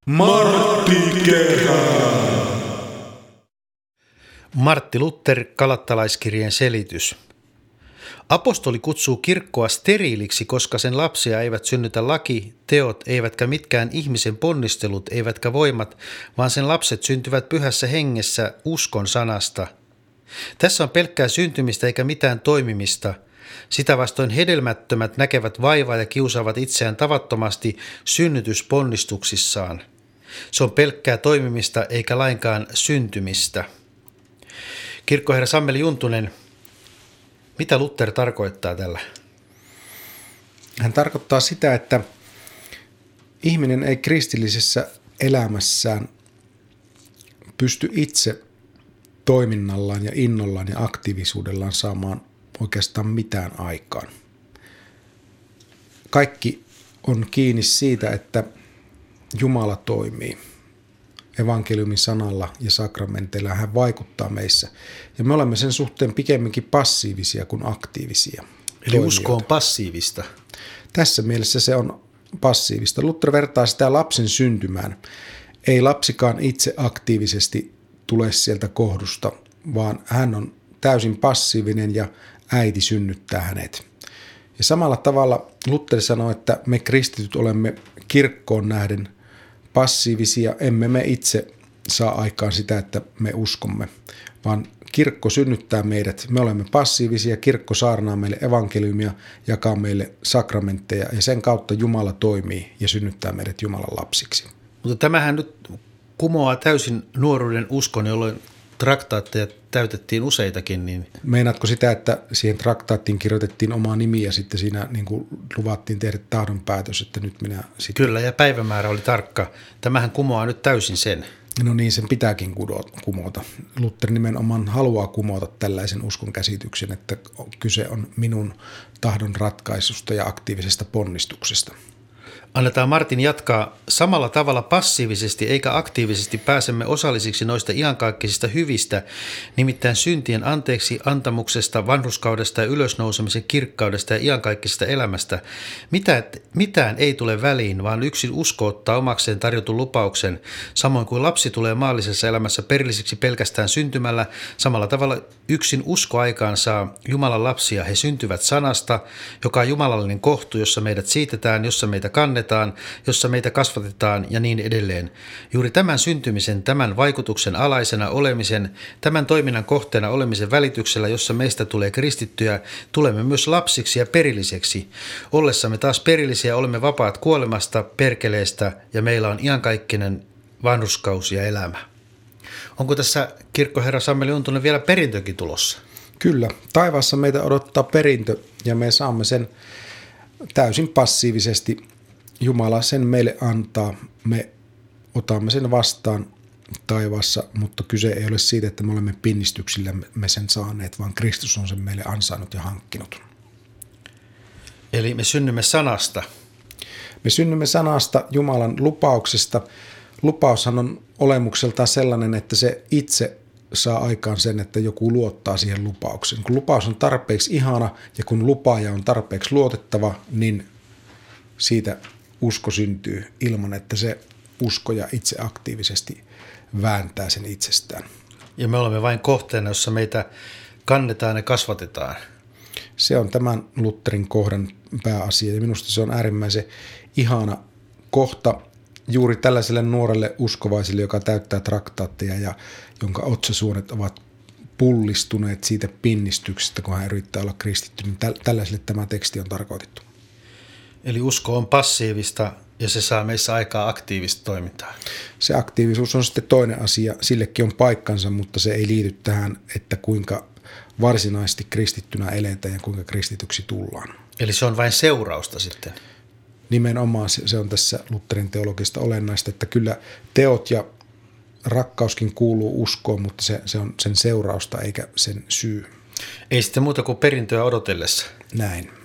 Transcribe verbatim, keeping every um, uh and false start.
Martti Kehä. Martti Luther, Galattalaiskirjeen selitys. Apostoli kutsuu kirkkoa steriiliksi, koska sen lapsia eivät synnytä laki, teot, eivätkä mitkään ihmisen ponnistelut, eivätkä voimat, vaan sen lapset syntyvät pyhässä hengessä uskon sanasta. Tässä on pelkkää syntymistä eikä mitään toimimista. Sitä vastoin hedelmättömät näkevät vaivaa ja kiusaavat itseään tavattomasti synnytysponnistuksissaan. Se on pelkkää toimimista eikä lainkaan syntymistä. Kirkkoherra Sammeli Juntunen, mitä Luther tarkoittaa tällä? Hän tarkoittaa sitä, että ihminen ei kristillisessä elämässään pysty itse toiminnallaan ja innollaan ja aktiivisuudellaan saamaan oikeastaan mitään aikaan. Kaikki on kiinni siitä, että Jumala toimii. Evankeliumin sanalla ja sakramenteilla hän vaikuttaa meissä. Ja me olemme sen suhteen pikemminkin passiivisia kuin aktiivisia. Eli toimijoita. usko on passiivista. Tässä mielessä se on passiivista. Luther vertaa sitä lapsen syntymään. Ei lapsikaan itse aktiivisesti tule sieltä kohdusta, vaan hän on täysin passiivinen ja äiti synnyttää hänet. Ja samalla tavalla Luther sanoi, että me kristityt olemme kirkkoon nähden passiivisia, emme me itse saa aikaan sitä, että me uskomme, vaan kirkko synnyttää meidät. Me olemme passiivisia, kirkko saarnaa meille evankeliumia, jakaa meille sakramentteja ja sen kautta Jumala toimii ja synnyttää meidät Jumalan lapsiksi. Mutta tämähän nyt kumoaa täysin nuoruuden uskon, jolloin traktaatteja täytettiin useitakin. Niin... Meinaatko sitä, että siihen traktaattiin kirjoitettiin omaa nimi ja sitten siinä niin kuin luvattiin tehdä tahdonpäätös, että nyt minä sitten... Kyllä, ja päivämäärä oli tarkka. Tämähän kumoaa nyt täysin sen. No niin, sen pitääkin kumota. Luther nimenomaan haluaa kumota tällaisen uskon käsityksen, että kyse on minun tahdon ratkaisusta ja aktiivisesta ponnistuksesta. Annetaan Martin jatkaa. Samalla tavalla passiivisesti eikä aktiivisesti pääsemme osallisiksi noista iankaikkisista hyvistä, nimittäin syntien anteeksi antamuksesta, vanhurskaudesta ja ylösnousemisen kirkkaudesta ja iankaikkisesta elämästä. Mitä, mitään ei tule väliin, vaan yksin usko ottaa omakseen tarjotun lupauksen. Samoin kuin lapsi tulee maallisessa elämässä perilliseksi pelkästään syntymällä, samalla tavalla yksin usko aikaan saa Jumalan lapsia. He syntyvät sanasta, joka on jumalallinen kohtu, jossa meidät siitetään, jossa meitä kannetaan, jossa meitä kasvatetaan ja niin edelleen. Juuri tämän syntymisen, tämän vaikutuksen alaisena olemisen, tämän toiminnan kohteena olemisen välityksellä, jossa meistä tulee kristittyjä, tulemme myös lapsiksi ja perilliseksi. Ollessamme taas perillisiä olemme vapaat kuolemasta, perkeleestä ja meillä on iankaikkinen vanhurskaus ja elämä. Onko tässä kirkkoherra Sammeli Juntunen vielä perintökin tulossa? Kyllä. Taivaassa meitä odottaa perintö ja me saamme sen täysin passiivisesti. Jumala sen meille antaa, me otamme sen vastaan taivaassa, mutta kyse ei ole siitä, että me olemme pinnistyksillä me sen saaneet, vaan Kristus on sen meille ansainnut ja hankkinut. Eli me synnymme sanasta. Me synnymme sanasta, Jumalan lupauksesta. Lupaushan on olemukseltaan sellainen, että se itse saa aikaan sen, että joku luottaa siihen lupaukseen. Kun lupaus on tarpeeksi ihana ja kun lupaaja on tarpeeksi luotettava, niin siitä usko syntyy ilman, että se uskoja itse aktiivisesti vääntää sen itsestään. Ja me olemme vain kohteena, jossa meitä kannetaan ja kasvatetaan. Se on tämän Lutherin kohdan pääasia ja minusta se on äärimmäisen ihana kohta juuri tällaiselle nuorelle uskovaiselle, joka täyttää traktaatteja ja jonka otsasuonet ovat pullistuneet siitä pinnistyksestä, kun hän yrittää olla kristitty. Niin tällaiselle tämä teksti on tarkoitettu. Eli usko on passiivista ja se saa meissä aikaa aktiivista toimintaa. Se aktiivisuus on sitten toinen asia. Sillekin on paikkansa, mutta se ei liity tähän, että kuinka varsinaisesti kristittynä eletään ja kuinka kristityksi tullaan. Eli se on vain seurausta sitten? Nimenomaan se on tässä Lutherin teologista olennaista, että kyllä teot ja rakkauskin kuuluu uskoon, mutta se, se on sen seurausta eikä sen syy. Ei sitten muuta kuin perintöä odotellessa. Näin.